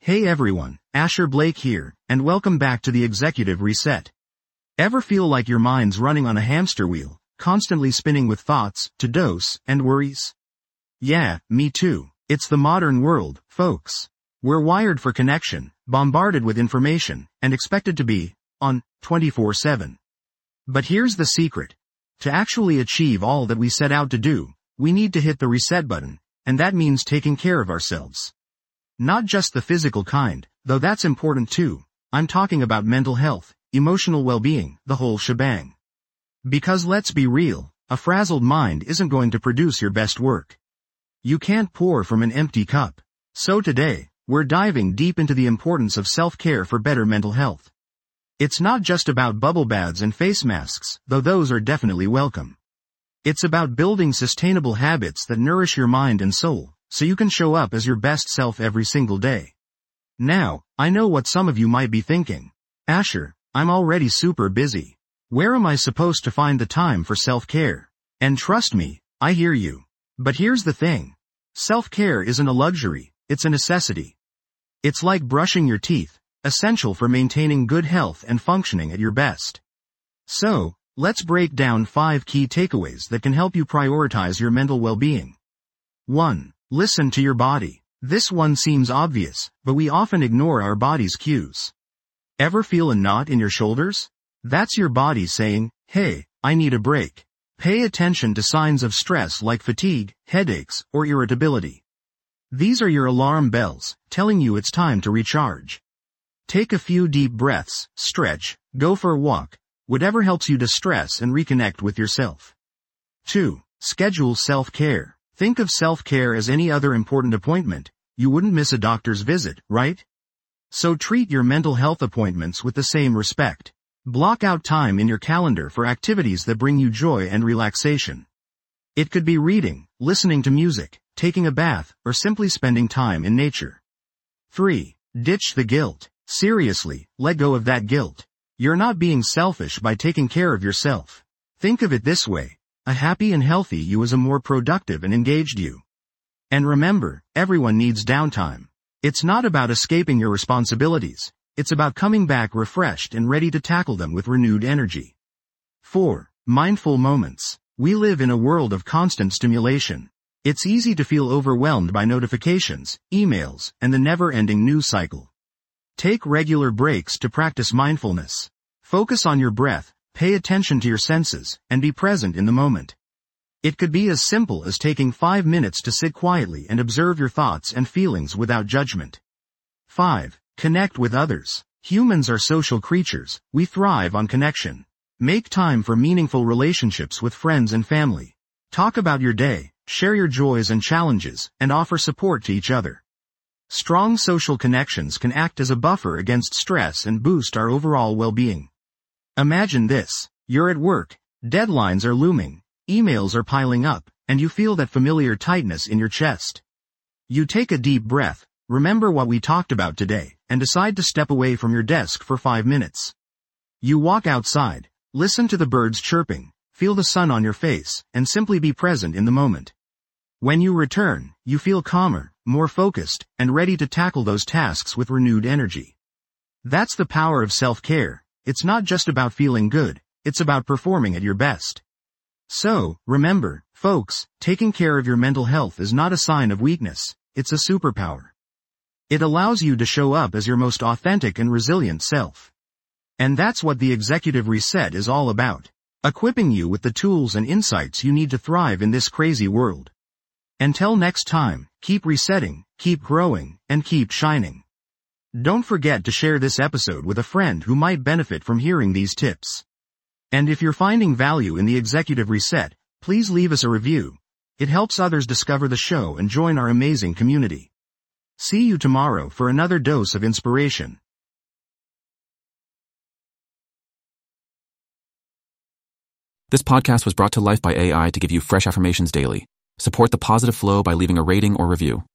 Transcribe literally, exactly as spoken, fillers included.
Hey everyone, Asher Blake here, and welcome back to the Executive Reset. Ever feel like your mind's running on a hamster wheel, constantly spinning with thoughts, to-dos, and worries? Yeah, me too. It's the modern world, folks. We're wired for connection, bombarded with information, and expected to be on twenty-four seven. But here's the secret. To actually achieve all that we set out to do, we need to hit the reset button, and that means taking care of ourselves. Not just the physical kind, though that's important too. I'm talking about mental health, emotional well-being, the whole shebang. Because let's be real, a frazzled mind isn't going to produce your best work. You can't pour from an empty cup. So today, we're diving deep into the importance of self-care for better mental health. It's not just about bubble baths and face masks, though those are definitely welcome. It's about building sustainable habits that nourish your mind and soul, so you can show up as your best self every single day. Now, I know what some of you might be thinking. Asher, I'm already super busy. Where am I supposed to find the time for self-care? And trust me, I hear you. But here's the thing. Self-care isn't a luxury, it's a necessity. It's like brushing your teeth, essential for maintaining good health and functioning at your best. So, let's break down five key takeaways that can help you prioritize your mental well-being. one. Listen to your body. This one seems obvious, but we often ignore our body's cues. Ever feel a knot in your shoulders? That's your body saying, hey, I need a break. Pay attention to signs of stress like fatigue, headaches, or irritability. These are your alarm bells, telling you it's time to recharge. Take a few deep breaths, stretch, go for a walk, whatever helps you de-stress and reconnect with yourself. two. Schedule self-care. Think of self-care as any other important appointment. You wouldn't miss a doctor's visit, right? So treat your mental health appointments with the same respect. Block out time in your calendar for activities that bring you joy and relaxation. It could be reading, listening to music, taking a bath, or simply spending time in nature. three. Ditch the guilt. Seriously, let go of that guilt. You're not being selfish by taking care of yourself. Think of it this way. A happy and healthy you is a more productive and engaged you. And remember, everyone needs downtime. It's not about escaping your responsibilities. It's about coming back refreshed and ready to tackle them with renewed energy. four. Mindful moments. We live in a world of constant stimulation. It's easy to feel overwhelmed by notifications, emails, and the never-ending news cycle. Take regular breaks to practice mindfulness. Focus on your breath. Pay attention to your senses, and be present in the moment. It could be as simple as taking five minutes to sit quietly and observe your thoughts and feelings without judgment. five. Connect with others. Humans are social creatures. We thrive on connection. Make time for meaningful relationships with friends and family. Talk about your day, share your joys and challenges, and offer support to each other. Strong social connections can act as a buffer against stress and boost our overall well-being. Imagine this. You're at work, deadlines are looming, emails are piling up, and you feel that familiar tightness in your chest. You take a deep breath, remember what we talked about today, and decide to step away from your desk for five minutes. You walk outside, listen to the birds chirping, feel the sun on your face, and simply be present in the moment. When you return, you feel calmer, more focused, and ready to tackle those tasks with renewed energy. That's the power of self-care. It's not just about feeling good, it's about performing at your best. So, remember, folks, taking care of your mental health is not a sign of weakness, it's a superpower. It allows you to show up as your most authentic and resilient self. And that's what the Executive Reset is all about, equipping you with the tools and insights you need to thrive in this crazy world. Until next time, keep resetting, keep growing, and keep shining. Don't forget to share this episode with a friend who might benefit from hearing these tips. And if you're finding value in the Executive Reset, please leave us a review. It helps others discover the show and join our amazing community. See you tomorrow for another dose of inspiration. This podcast was brought to life by A I to give you fresh affirmations daily. Support the positive flow by leaving a rating or review.